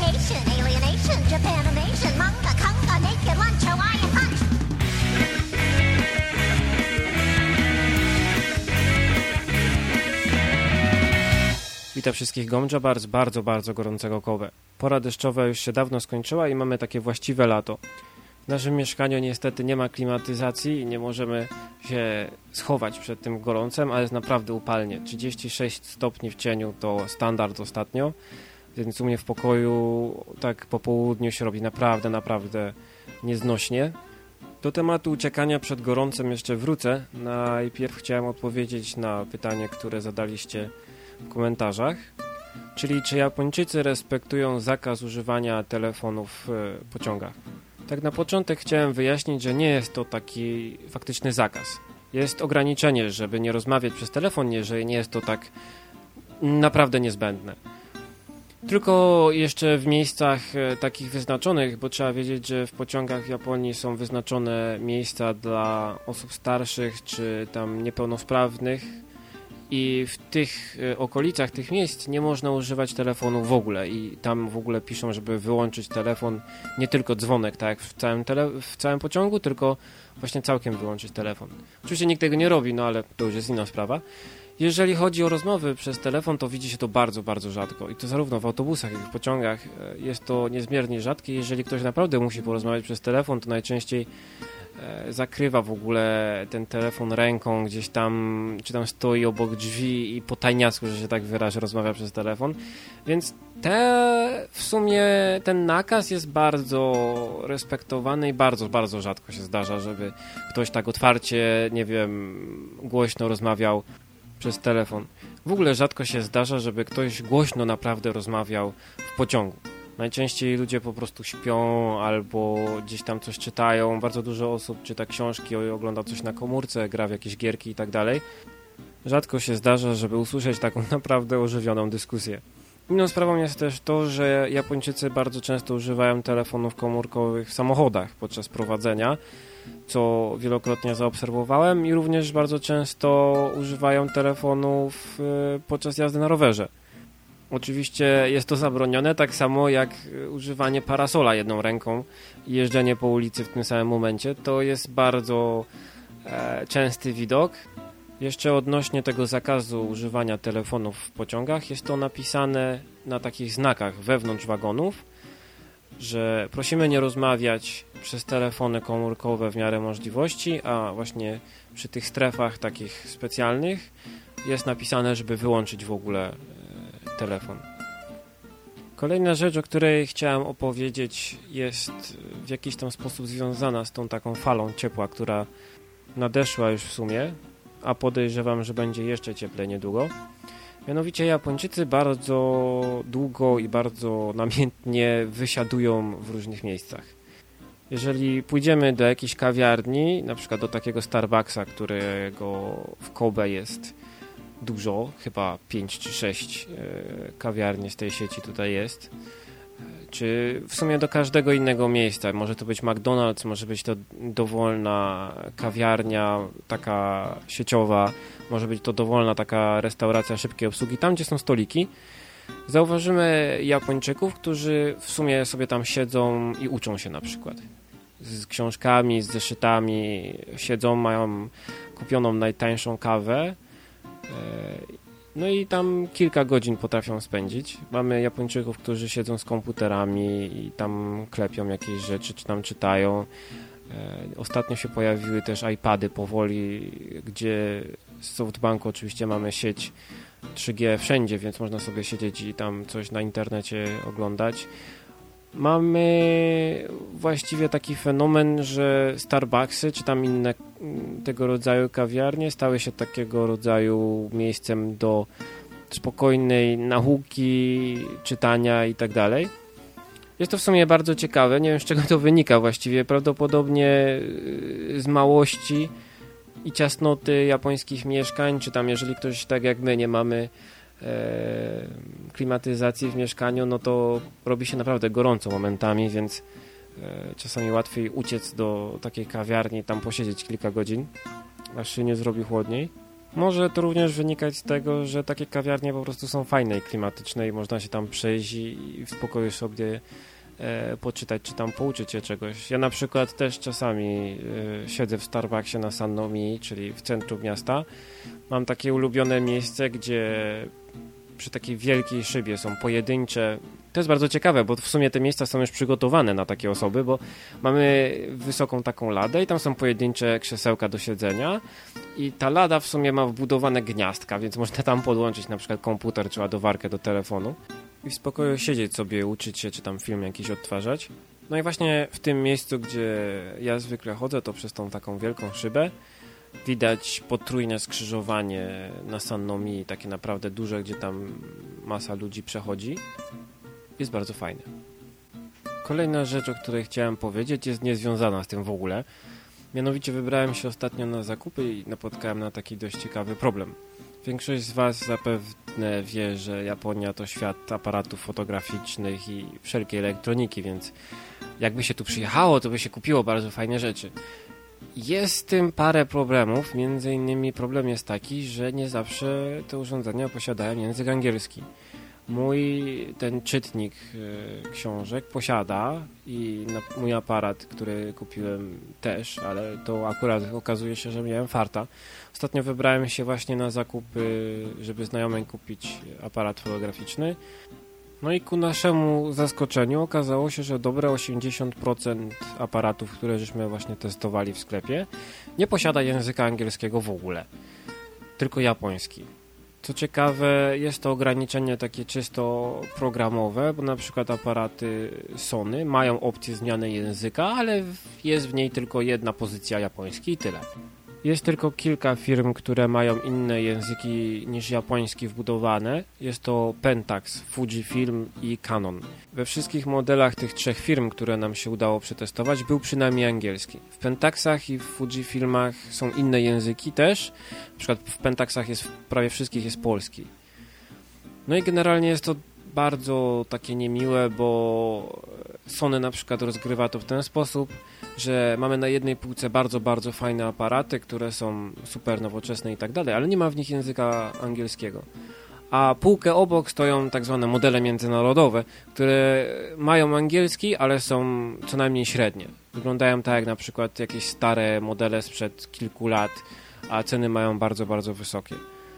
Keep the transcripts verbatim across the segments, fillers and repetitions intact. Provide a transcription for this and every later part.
radiation, alienation, Japanimation, manga, kanga, naked lunch, Hawaiian punch. Witam wszystkich Gomjaba z bardzo, bardzo gorącego Kobe. Pora deszczowa już się dawno skończyła i mamy takie właściwe lato. W naszym mieszkaniu niestety nie ma klimatyzacji i nie możemy się schować przed tym gorącem, ale jest naprawdę upalnie. trzydzieści sześć stopni w cieniu to standard ostatnio, więc u mnie w pokoju tak po południu się robi naprawdę, naprawdę nieznośnie. Do tematu uciekania przed gorącem jeszcze wrócę. Najpierw chciałem odpowiedzieć na pytanie, które zadaliście w komentarzach, czyli czy Japończycy respektują zakaz używania telefonów w pociągach. Tak na początek chciałem wyjaśnić, że nie jest to taki faktyczny zakaz. Jest ograniczenie, żeby nie rozmawiać przez telefon, jeżeli nie jest to tak naprawdę niezbędne. Tylko jeszcze w miejscach takich wyznaczonych, bo trzeba wiedzieć, że w pociągach w Japonii są wyznaczone miejsca dla osób starszych czy tam niepełnosprawnych i w tych okolicach tych miejsc nie można używać telefonu w ogóle i tam w ogóle piszą, żeby wyłączyć telefon, nie tylko dzwonek, tak jak w całym, tele- w całym pociągu, tylko właśnie całkiem wyłączyć telefon. Oczywiście nikt tego nie robi, no ale to już jest inna sprawa. Jeżeli chodzi o rozmowy przez telefon, to widzi się to bardzo, bardzo rzadko i to zarówno w autobusach, jak i w pociągach jest to niezmiernie rzadkie. Jeżeli ktoś naprawdę musi porozmawiać przez telefon, to najczęściej zakrywa w ogóle ten telefon ręką gdzieś tam, czy tam stoi obok drzwi i po tajniacku, że się tak wyrażę, rozmawia przez telefon. Więc te, w sumie ten nakaz jest bardzo respektowany i bardzo, bardzo rzadko się zdarza, żeby ktoś tak otwarcie, nie wiem, głośno rozmawiał przez telefon. W ogóle rzadko się zdarza, żeby ktoś głośno naprawdę rozmawiał w pociągu. Najczęściej ludzie po prostu śpią albo gdzieś tam coś czytają. Bardzo dużo osób czyta książki, ogląda coś na komórce, gra w jakieś gierki i tak dalej. Rzadko się zdarza, żeby usłyszeć taką naprawdę ożywioną dyskusję. Inną sprawą jest też to, że Japończycy bardzo często używają telefonów komórkowych w samochodach podczas prowadzenia, co wielokrotnie zaobserwowałem, i również bardzo często używają telefonów podczas jazdy na rowerze. Oczywiście jest to zabronione, tak samo jak używanie parasola jedną ręką i jeżdżenie po ulicy w tym samym momencie. To jest bardzo e, częsty widok. Jeszcze odnośnie tego zakazu używania telefonów w pociągach, jest to napisane na takich znakach wewnątrz wagonów, że prosimy nie rozmawiać przez telefony komórkowe w miarę możliwości, a właśnie przy tych strefach takich specjalnych jest napisane, żeby wyłączyć w ogóle telefon. Kolejna rzecz, o której chciałem opowiedzieć, jest w jakiś tam sposób związana z tą taką falą ciepła, która nadeszła już w sumie, a podejrzewam, że będzie jeszcze cieplej niedługo. Mianowicie Japończycy bardzo długo i bardzo namiętnie wysiadują w różnych miejscach. Jeżeli pójdziemy do jakiejś kawiarni, na przykład do takiego Starbucksa, którego w Kobe jest dużo, chyba pięć czy sześć kawiarni z tej sieci tutaj jest, czy w sumie do każdego innego miejsca, może to być McDonald's, może być to dowolna kawiarnia taka sieciowa, może być to dowolna taka restauracja szybkiej obsługi, tam gdzie są stoliki, zauważymy Japończyków, którzy w sumie sobie tam siedzą i uczą się na przykład. Z książkami, z zeszytami, siedzą, mają kupioną najtańszą kawę, no i tam kilka godzin potrafią spędzić. Mamy Japończyków, którzy siedzą z komputerami i tam klepią jakieś rzeczy, czy tam czytają. Ostatnio się pojawiły też iPady powoli, gdzie z SoftBanku oczywiście mamy sieć trzy G wszędzie, więc można sobie siedzieć i tam coś na internecie oglądać. Mamy właściwie taki fenomen, że Starbucksy czy tam inne tego rodzaju kawiarnie stały się takiego rodzaju miejscem do spokojnej nauki, czytania i tak dalej. Jest to w sumie bardzo ciekawe, nie wiem z czego to wynika właściwie, prawdopodobnie z małości i ciasnoty japońskich mieszkań, czy tam jeżeli ktoś tak jak my nie mamy klimatyzacji w mieszkaniu, no to robi się naprawdę gorąco momentami, więc czasami łatwiej uciec do takiej kawiarni, tam posiedzieć kilka godzin, aż się nie zrobi chłodniej. Może to również wynikać z tego, że takie kawiarnie po prostu są fajne i klimatyczne i można się tam przejść i, i w spokoju sobie e, poczytać, czy tam pouczyć się czegoś. Ja na przykład też czasami e, siedzę w Starbucksie na Sannomii, czyli w centrum miasta. Mam takie ulubione miejsce, gdzie przy takiej wielkiej szybie są pojedyncze. To jest bardzo ciekawe, bo w sumie te miejsca są już przygotowane na takie osoby, bo mamy wysoką taką ladę i tam są pojedyncze krzesełka do siedzenia i ta lada w sumie ma wbudowane gniazdka, więc można tam podłączyć na przykład komputer czy ładowarkę do telefonu i w spokoju siedzieć sobie, uczyć się, czy tam film jakiś odtwarzać. No i właśnie w tym miejscu, gdzie ja zwykle chodzę, to przez tą taką wielką szybę widać potrójne skrzyżowanie na Sannomii, takie naprawdę duże, gdzie tam masa ludzi przechodzi. Jest bardzo fajne. Kolejna rzecz, o której chciałem powiedzieć, jest niezwiązana z tym w ogóle. Mianowicie wybrałem się ostatnio na zakupy i napotkałem na taki dość ciekawy problem. Większość z Was zapewne wie, że Japonia to świat aparatów fotograficznych i wszelkiej elektroniki, więc jakby się tu przyjechało, to by się kupiło bardzo fajne rzeczy. Jest z tym parę problemów, między innymi problem jest taki, że nie zawsze te urządzenia posiadają język angielski. Mój ten czytnik y, książek posiada i na, mój aparat, który kupiłem też, ale to akurat okazuje się, że miałem farta. Ostatnio wybrałem się właśnie na zakupy, żeby znajomej kupić aparat fotograficzny. No i ku naszemu zaskoczeniu okazało się, że dobre osiemdziesiąt procent aparatów, które żeśmy właśnie testowali w sklepie, nie posiada języka angielskiego w ogóle, tylko japoński. Co ciekawe, jest to ograniczenie takie czysto programowe, bo na przykład aparaty Sony mają opcję zmiany języka, ale jest w niej tylko jedna pozycja japoński i tyle. Jest tylko kilka firm, które mają inne języki niż japoński wbudowane. Jest to Pentax, Fujifilm i Canon. We wszystkich modelach tych trzech firm, które nam się udało przetestować, był przynajmniej angielski. W Pentaxach i w Fujifilmach są inne języki też. Na przykład w Pentaxach jest w prawie wszystkich jest polski. No i generalnie jest to bardzo takie niemiłe, bo Sony na przykład rozgrywa to w ten sposób, że mamy na jednej półce bardzo, bardzo fajne aparaty, które są super nowoczesne i tak dalej, ale nie ma w nich języka angielskiego. A półkę obok stoją tak zwane modele międzynarodowe, które mają angielski, ale są co najmniej średnie. Wyglądają tak jak na przykład jakieś stare modele sprzed kilku lat, a ceny mają bardzo, bardzo wysokie.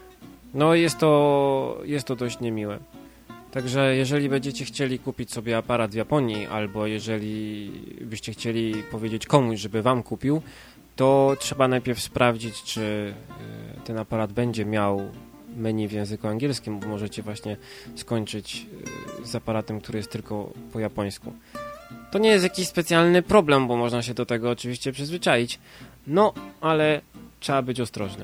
No jest to, jest to dość niemiłe. Także jeżeli będziecie chcieli kupić sobie aparat w Japonii, albo jeżeli byście chcieli powiedzieć komuś, żeby wam kupił, to trzeba najpierw sprawdzić, czy ten aparat będzie miał menu w języku angielskim, bo możecie właśnie skończyć z aparatem, który jest tylko po japońsku. To nie jest jakiś specjalny problem, bo można się do tego oczywiście przyzwyczaić, no ale trzeba być ostrożnym.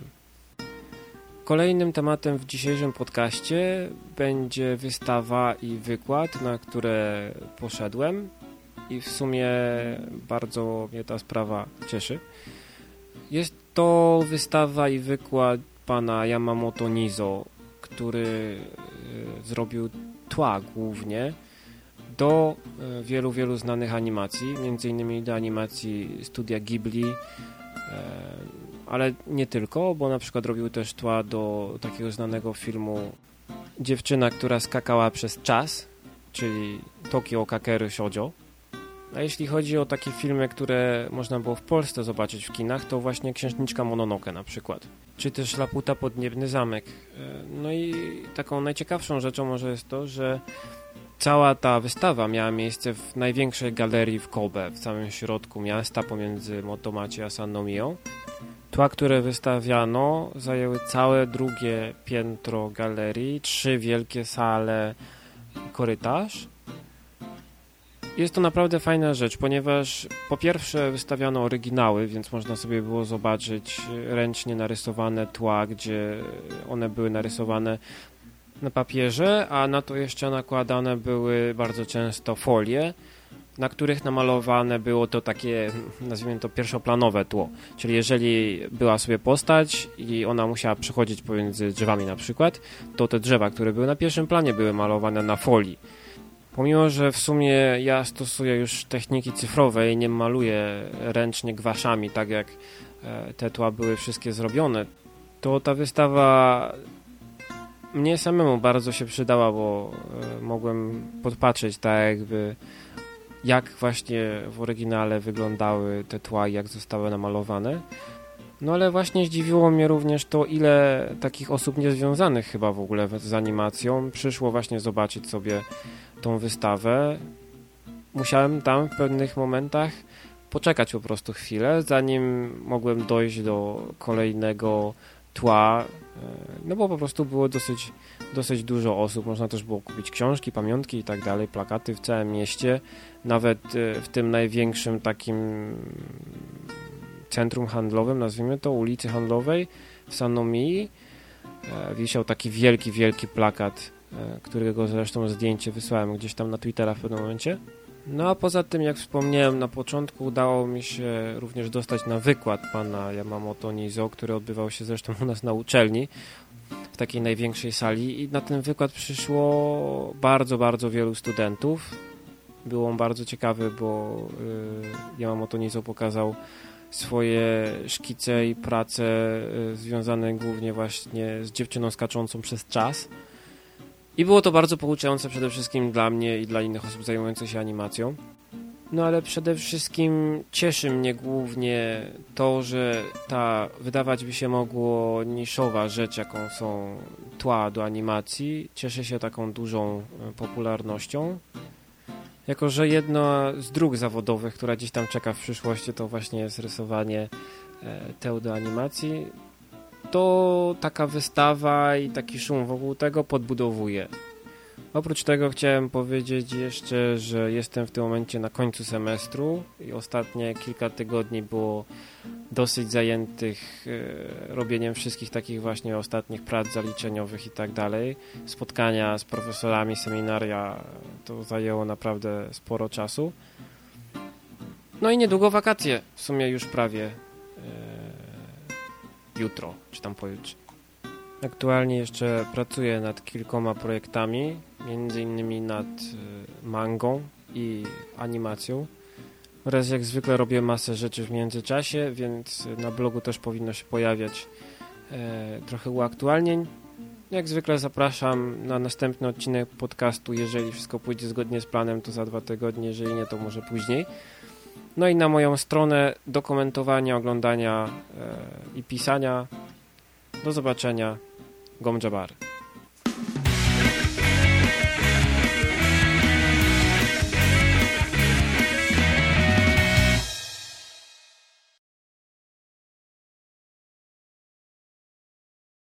Kolejnym tematem w dzisiejszym podcaście będzie wystawa i wykład, na które poszedłem i w sumie bardzo mnie ta sprawa cieszy. Jest to wystawa i wykład pana Yamamoto Nizo, który zrobił tła głównie do wielu, wielu znanych animacji, między innymi do animacji studia Ghibli, ale nie tylko, bo na przykład robił też tła do takiego znanego filmu Dziewczyna, która skakała przez czas, czyli Tokio Kakeru Shoujo. A jeśli chodzi o takie filmy, które można było w Polsce zobaczyć w kinach, to właśnie Księżniczka Mononoke na przykład, czy też Laputa Podniebny Zamek. No i taką najciekawszą rzeczą może jest to, że cała ta wystawa miała miejsce w największej galerii w Kobe, w samym środku miasta, pomiędzy Motomachi a Sannomią. Tła, które wystawiano, zajęły całe drugie piętro galerii, trzy wielkie sale i korytarz. Jest to naprawdę fajna rzecz, ponieważ po pierwsze wystawiano oryginały, więc można sobie było zobaczyć ręcznie narysowane tła, gdzie one były narysowane na papierze, a na to jeszcze nakładane były bardzo często folie, na których namalowane było to takie, nazwijmy to, pierwszoplanowe tło. Czyli jeżeli była sobie postać i ona musiała przechodzić pomiędzy drzewami na przykład, to te drzewa, które były na pierwszym planie, były malowane na folii. Pomimo, że w sumie ja stosuję już techniki cyfrowe i nie maluję ręcznie gwaszami, tak jak te tła były wszystkie zrobione, to ta wystawa mnie samemu bardzo się przydała, bo e, mogłem podpatrzeć tak jakby jak właśnie w oryginale wyglądały te tła i jak zostały namalowane. No ale właśnie zdziwiło mnie również to, ile takich osób niezwiązanych chyba w ogóle z animacją przyszło właśnie zobaczyć sobie tą wystawę. Musiałem tam w pewnych momentach poczekać po prostu chwilę, zanim mogłem dojść do kolejnego tła, no bo po prostu było dosyć, dosyć dużo osób. Można też było kupić książki, pamiątki i tak dalej, plakaty w całym mieście, nawet w tym największym takim centrum handlowym, nazwijmy to, ulicy handlowej w Sannomii wisiał taki wielki, wielki plakat, którego zresztą zdjęcie wysłałem gdzieś tam na Twittera w pewnym momencie. No a poza tym, jak wspomniałem na początku, udało mi się również dostać na wykład pana Yamamoto Nizo, który odbywał się zresztą u nas na uczelni, w takiej największej sali, i na ten wykład przyszło bardzo, bardzo wielu studentów. Był on bardzo ciekawy, bo y, Yamamoto Nizo pokazał swoje szkice i prace y, związane głównie właśnie z dziewczyną skaczącą przez czas. I było to bardzo pouczające przede wszystkim dla mnie i dla innych osób zajmujących się animacją. No ale przede wszystkim cieszy mnie głównie to, że ta, wydawać by się mogło, niszowa rzecz, jaką są tła do animacji, cieszy się taką dużą popularnością. Jako że jedna z dróg zawodowych, która gdzieś tam czeka w przyszłości, to właśnie jest rysowanie teł do animacji, to taka wystawa i taki szum wokół tego podbudowuje. Oprócz tego chciałem powiedzieć jeszcze, że jestem w tym momencie na końcu semestru i ostatnie kilka tygodni było dosyć zajętych e, robieniem wszystkich takich właśnie ostatnich prac zaliczeniowych i tak dalej. Spotkania z profesorami, seminaria, to zajęło naprawdę sporo czasu. No i niedługo wakacje, w sumie już prawie e, jutro, czy tam pojutrze. Aktualnie jeszcze pracuję nad kilkoma projektami, między innymi nad y, mangą i animacją. Oraz jak zwykle robię masę rzeczy w międzyczasie, więc na blogu też powinno się pojawiać e, trochę uaktualnień. Jak zwykle zapraszam na następny odcinek podcastu. Jeżeli wszystko pójdzie zgodnie z planem, to za dwa tygodnie, jeżeli nie, to może później. No i na moją stronę do komentowania, oglądania e, i pisania. Do zobaczenia. Gomjabar.